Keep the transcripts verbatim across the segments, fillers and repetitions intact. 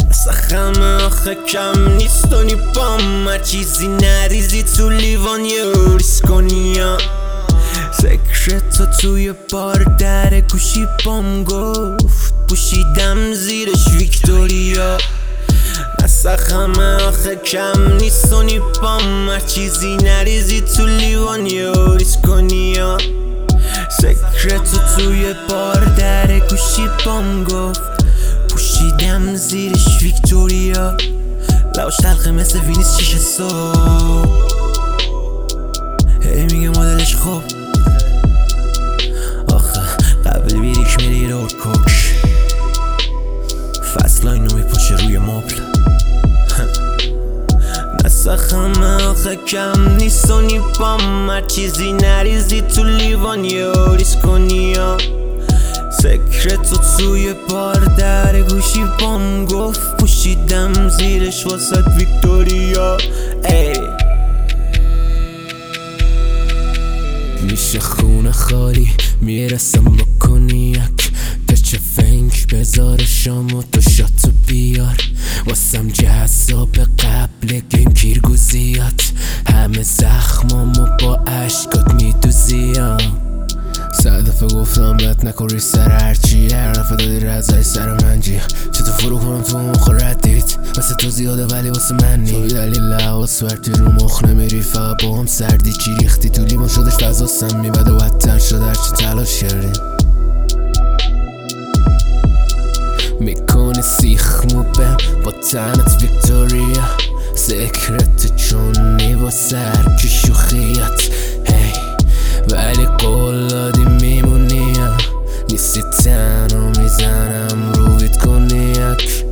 سخمه آخه کم نیست و نیپام هر چیزی نریزی تو لیوان یه اوریس کنی یا سکرتو توی بار در گوشی بام گفت پوشیدم زیرش ویکتوریا. سخمه آخه کم نیست و نیپام هر چیزی نریزی تو لیوان یه اوریس کنی یا سکرتو توی بار در گوشی بام گفت پوشیدم زیرش ویکتوریا. لباش تلخه مثل وینیس شیشه صبح هی میگه مدلش خوب آخه قبل بیریک میری رو کوک فصل اینو میپاشه روی مبل. نسخمه آخه کم نیست و نیپام هر چیزی نریزی تو لیوان یه اوریس کنی یا سکرتو توی بار در گوشی بام گفت پوشیدم زیرش واسه ویکتوریا. ای میشه خونه خالی میرسم با کنیاک دچه فنگ بذار شامو تو شاتو بیار واسم جذاب قبل گیم کیرگوزیات همه زخمامو با عشقات میدوزیم. صد دفعه گفتم بد نکن ریش سر هرچی هر دفعه دادی رزای سر من جیغ چطور فرو کنم تو مخ ردیت واسه تو زیاده ولی واسه من نی تو دلیل لحاظ ورتی رو مخ نمیری فقط با هم سردی چی ریختی تو لیمون شدش فضا سمی بد و بدتر شد هرچی تلاش کردیم میکنی سیخ موبه با تنت ویکتوریا سکرت چونی با سر که شوخیت هی ولی قول دادی میمونی نیستی تنها میزنم رو وید کنیک.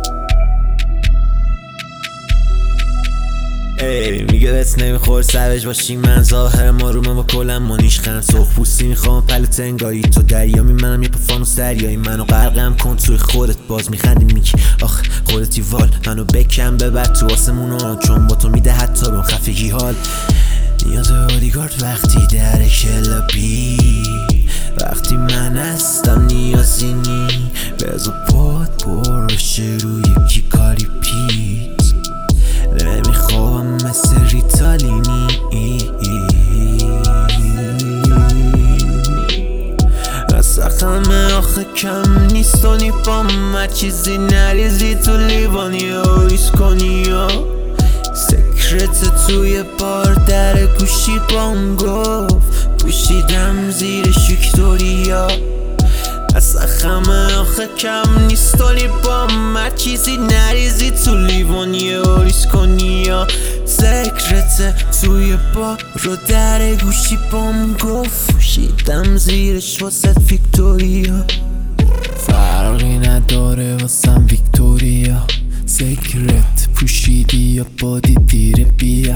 ای میگه بهت نمیخور سرش باشی من ظاهر ما رو من با کلم مانیش خند سرخ پوستی میخوام پلت انگاری تو دریا میمنم یه پفانوس دریایی منو غرقم کن توی خودت باز میخندی میگی آخ خودتی وال منو بکن ببر تو آسمونو چون با تو میده حتی بهم خفگی حال نیاز بادیگارد وقتی در کلابی وقتی من هستم نیازی نی بزو پاد برشه روی یکی کاری پیت نمیخوام مثل ریتالینی سخمه آخه کم نیست و نیپام هر چیزی نریزی تو لیوانی اوریس کنی یا سکرت توی بار در گوشی بام گفت پوشیدم زیرش ویکتوریا. سخمه آخه کم نیست و نیپام هر چیزی نریزی تو لیوانی اوریس کنی یا سکرت توی بار رو در گوشی بام گفت پوشیدم زیرش واسه ویکتوریا. فرقی نداره واسم ویکتوریا سکرت پوشیدی یا بادی دیره بیا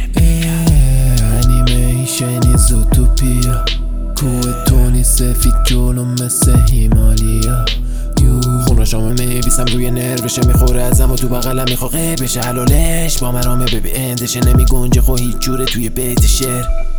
انیمیشنی زوتوپیا کوه تونی سفید جلو مثل هیمالیا خون را شامه میبیسم روی نروشه میخوره ازم و تو بغلم میخواه بشه حلالش با مرامه ببی اندشه نمی گنجه خو هیچ جوره توی بیت شعر